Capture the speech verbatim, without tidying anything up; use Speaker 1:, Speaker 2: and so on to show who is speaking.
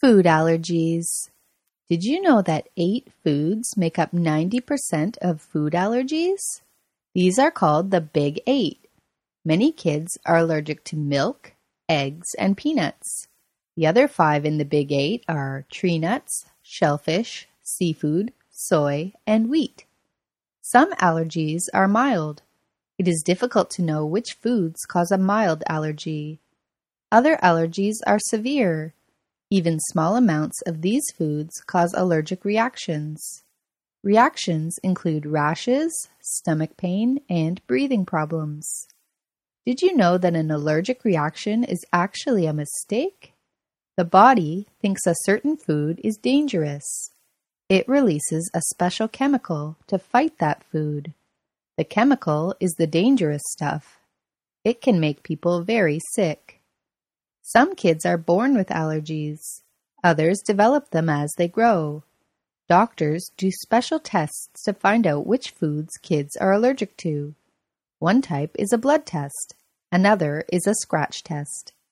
Speaker 1: Food allergies. Did you know that eight foods make up ninety percent of food allergies? These are called the Big Eight. Many kids are allergic to milk, eggs, and peanuts. The other five in the Big Eight are tree nuts, shellfish, seafood, soy, and wheat. Some allergies are mild. It is difficult to know which foods cause a mild allergy. Other allergies are severe. Even small amounts of these foods cause allergic reactions. Reactions include rashes, stomach pain, and breathing problems. Did you know that an allergic reaction is actually a mistake? The body thinks a certain food is dangerous. It releases a special chemical to fight that food. The chemical is the dangerous stuff. It can make people very sick. Some kids are born with allergies. Others develop them as they grow. Doctors do special tests to find out which foods kids are allergic to. One type is a blood test. Another is a scratch test.